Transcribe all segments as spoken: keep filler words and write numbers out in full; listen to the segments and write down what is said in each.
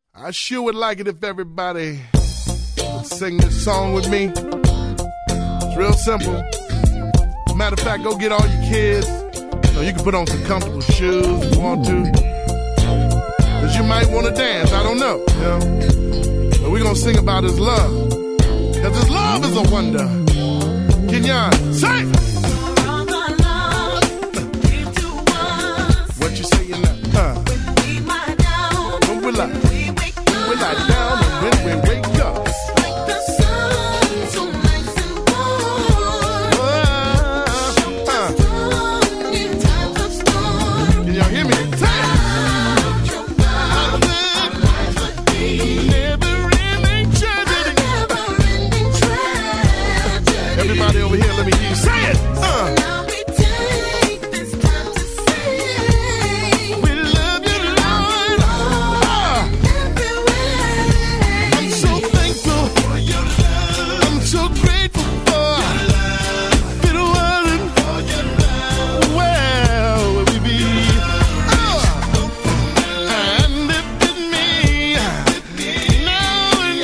I sure would like it if everybody would sing this song with me. It's real simple. Matter of fact, go get all your kids. So you can put on some comfortable shoes if you want to. Cause you might want to dance, I don't know. You know? But we're gonna sing about his love. Cause his love is a wonder. Kenyon, sing! What you saying now? Uh. When we lie, when we lie down and when we wake up. Like the sun, so nice and warm. Uh, uh. In times of storm. Can y'all hear me? Say it! Everybody over here, let me hear you say it. Uh. Now we take this time to say We love you, Lord. Uh. everywhere. I'm so thankful for your love. I'm so grateful for your love. It wasn't for your love. Where would we be? Uh. And if it me, now and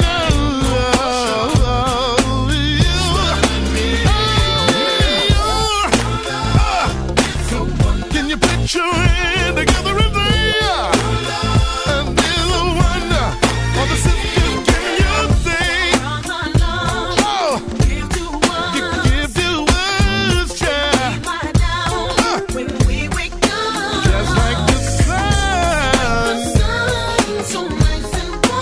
now. Can you put your hand together and say, and there's a wonder on the system? Can you say, oh, give, give to us, child, When we wake up, just like the sun, sun so nice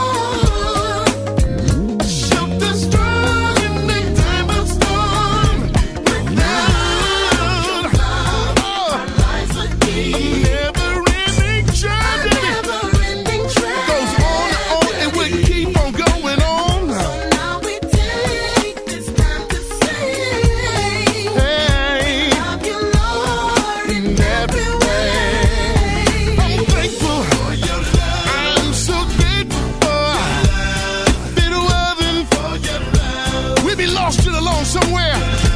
and warm. shelter strong in the time of storm. Without, oh, Lives would be a never-ending journey. never-ending track. Goes on and on, and we keep on going on. Now we take this time to say, Hey, love you, Lord, in in every way. I'm thankful for your love. I'm so grateful for if it wasn't for your love, we'd be lost and alone somewhere.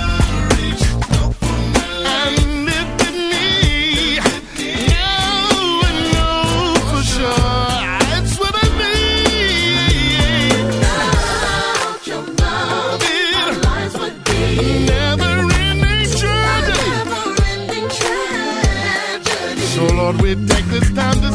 And if it me, now I know for sure it's what I need. Without your love, our lives would be Never-ending journey. never-ending tragedy. So Lord, we take this time to